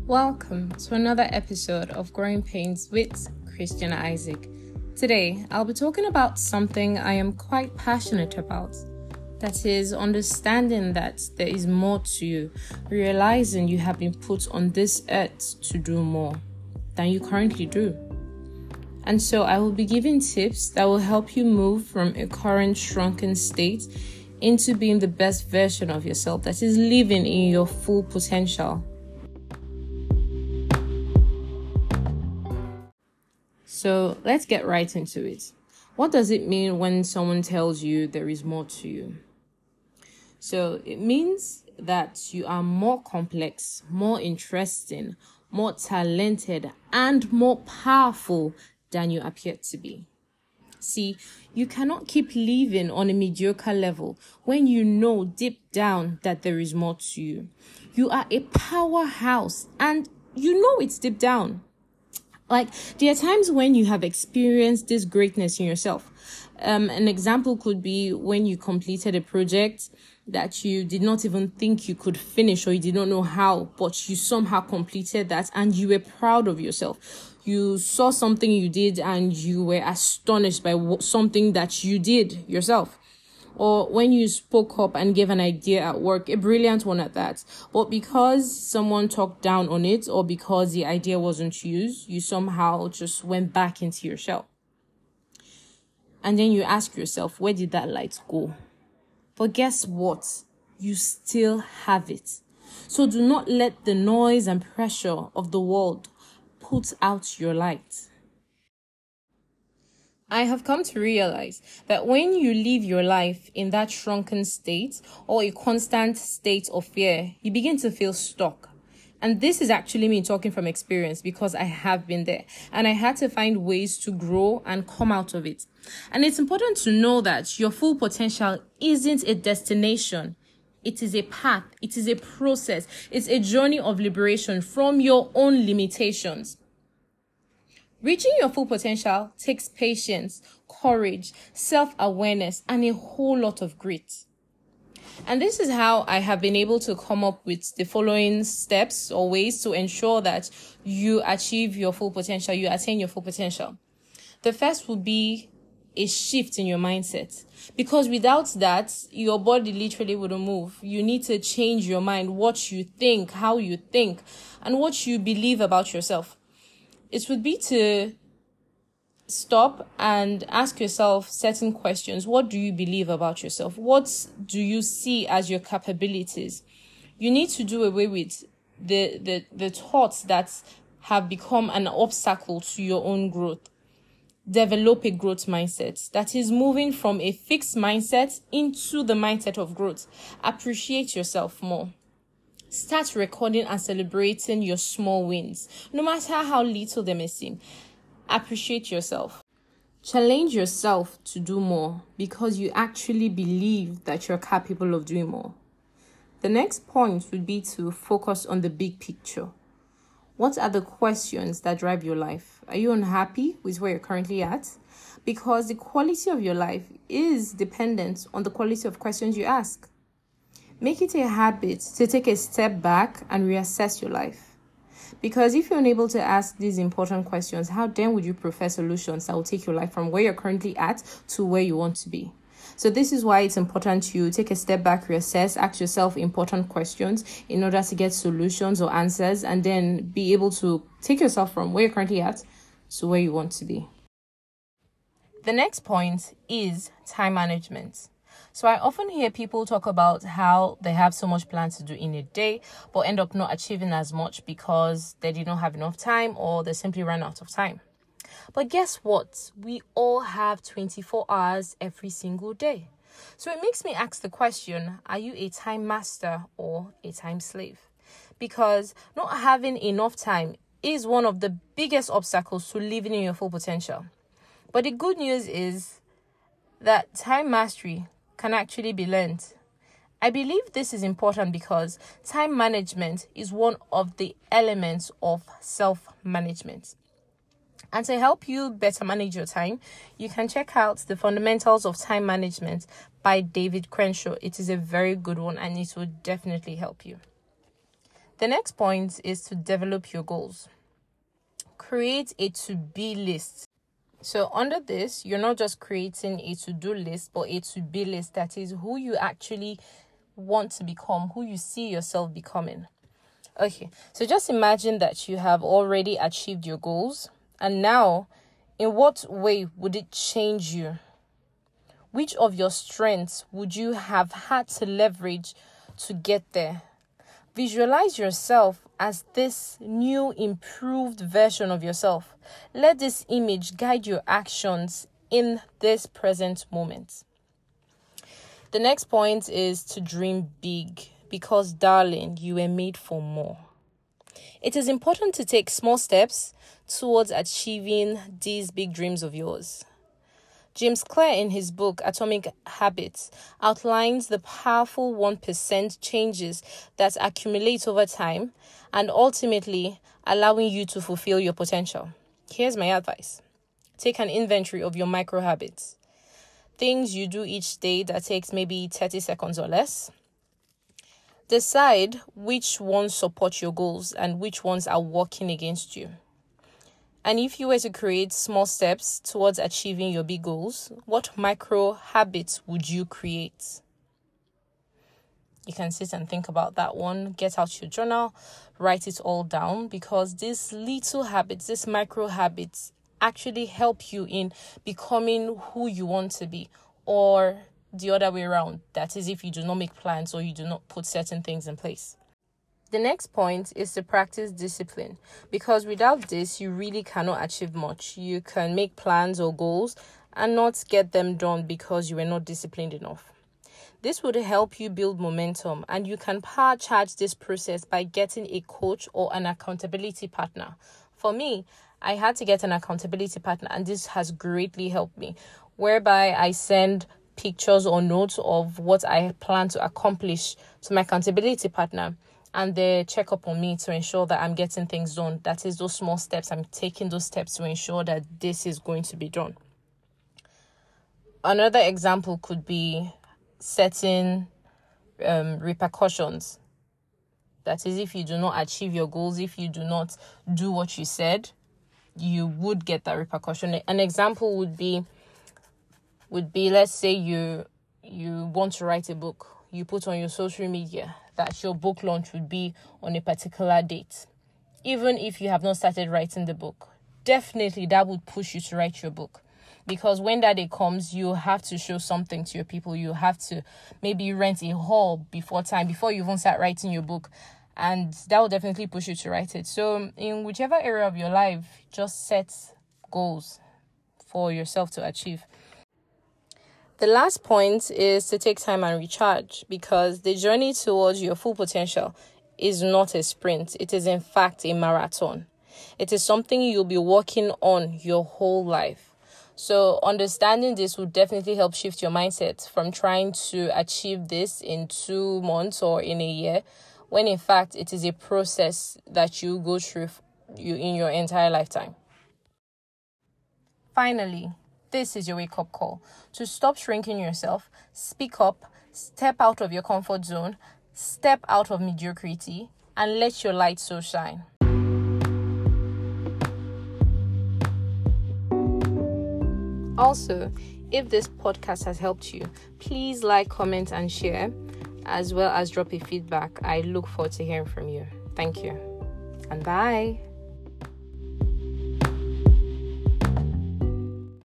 Welcome to another episode of Growing Pains with Christian Isaac. Today, I'll be talking about something I am quite passionate about. That is understanding that there is more to you, realizing you have been put on this earth to do more than you currently do. And so I will be giving tips that will help you move from a current shrunken state into being the best version of yourself that is living in your full potential. So let's get right into it. What does it mean when someone tells you there is more to you? So it means that you are more complex, more interesting, more talented, and more powerful than you appear to be. See, you cannot keep living on a mediocre level when you know deep down that there is more to you. You are a powerhouse and you know it's deep down. Like, there are times when you have experienced this greatness in yourself. An example could be when you completed a project that you did not even think you could finish or you did not know how, but you somehow completed that and you were proud of yourself. You saw something you did and you were astonished by something that you did yourself. Or when you spoke up and gave an idea at work, a brilliant one at that. But because someone talked down on it or because the idea wasn't used, you somehow just went back into your shell. And then you ask yourself, where did that light go? But guess what? You still have it. So do not let the noise and pressure of the world put out your light. I have come to realize that when you live your life in that shrunken state or a constant state of fear, you begin to feel stuck. And this is actually me talking from experience because I have been there and I had to find ways to grow and come out of it. And it's important to know that your full potential isn't a destination. It is a path. It is a process. It's a journey of liberation from your own limitations. Reaching your full potential takes patience, courage, self-awareness, and a whole lot of grit. And this is how I have been able to come up with the following steps or ways to ensure that you achieve your full potential, you attain your full potential. The first would be a shift in your mindset. Because without that, your body literally wouldn't move. You need to change your mind, what you think, how you think, and what you believe about yourself. It would be to stop and ask yourself certain questions. What do you believe about yourself? What do you see as your capabilities? You need to do away with the thoughts that have become an obstacle to your own growth. Develop a growth mindset that is moving from a fixed mindset into the mindset of growth. Appreciate yourself more. Start recording and celebrating your small wins, no matter how little they may seem. Appreciate yourself. Challenge yourself to do more because you actually believe that you're capable of doing more. The next point would be to focus on the big picture. What are the questions that drive your life? Are you unhappy with where you're currently at? Because the quality of your life is dependent on the quality of questions you ask. Make it a habit to take a step back and reassess your life. Because if you're unable to ask these important questions, how then would you prefer solutions that will take your life from where you're currently at to where you want to be? So this is why it's important to take a step back, reassess, ask yourself important questions in order to get solutions or answers, and then be able to take yourself from where you're currently at to where you want to be. The next point is time management. So I often hear people talk about how they have so much plans to do in a day, but end up not achieving as much because they did not have enough time or they simply ran out of time. But guess what? We all have 24 hours every single day. So it makes me ask the question, are you a time master or a time slave? Because not having enough time is one of the biggest obstacles to living in your full potential. But the good news is that time mastery can actually be learned. I believe this is important because time management is one of the elements of self-management. And to help you better manage your time, you can check out The Fundamentals of Time Management by David Crenshaw. It is a very good one and it will definitely help you. The next point is to develop your goals. Create a to-be list. So under this, you're not just creating a to-do list, but a to-be list. That is who you actually want to become, who you see yourself becoming. Okay, so just imagine that you have already achieved your goals. And now, in what way would it change you? Which of your strengths would you have had to leverage to get there? Visualize yourself as this new, improved version of yourself. Let this image guide your actions in this present moment. The next point is to dream big, because, darling, you were made for more. It is important to take small steps towards achieving these big dreams of yours. James Clear, in his book Atomic Habits, outlines the powerful 1% changes that accumulate over time and ultimately allowing you to fulfill your potential. Here's my advice. Take an inventory of your micro habits. Things you do each day that takes maybe 30 seconds or less. Decide which ones support your goals and which ones are working against you. And if you were to create small steps towards achieving your big goals, what micro habits would you create? You can sit and think about that one. Get out your journal, write it all down, because these little habits, these micro habits, actually help you in becoming who you want to be, or the other way around. That is, if you do not make plans or you do not put certain things in place. The next point is to practice discipline, because without this, you really cannot achieve much. You can make plans or goals and not get them done because you were not disciplined enough. This would help you build momentum, and you can power charge this process by getting a coach or an accountability partner. For me, I had to get an accountability partner, and this has greatly helped me, whereby I send pictures or notes of what I plan to accomplish to my accountability partner, and they check up on me to ensure that I'm getting things done. That is, those small steps, I'm taking those steps to ensure that this is going to be done. Another example could be setting repercussions. That is, if you do not achieve your goals, if you do not do what you said, you would get that repercussion. An example would be, let's say you want to write a book. You put on your social media that your book launch would be on a particular date. Even if you have not started writing the book, definitely that would push you to write your book. Because when that day comes, you have to show something to your people. You have to maybe rent a hall before you even start writing your book. And that will definitely push you to write it. So in whichever area of your life, just set goals for yourself to achieve. The last point is to take time and recharge, because the journey towards your full potential is not a sprint. It is in fact a marathon. It is something you'll be working on your whole life. So understanding this will definitely help shift your mindset from trying to achieve this in 2 months or in a year, when in fact it is a process that you go through in your entire lifetime. Finally, this is your wake-up call to stop shrinking yourself, speak up, step out of your comfort zone, step out of mediocrity, and let your light so shine. Also, if this podcast has helped you, please like, comment, and share, as well as drop a feedback. I look forward to hearing from you. Thank you, and bye.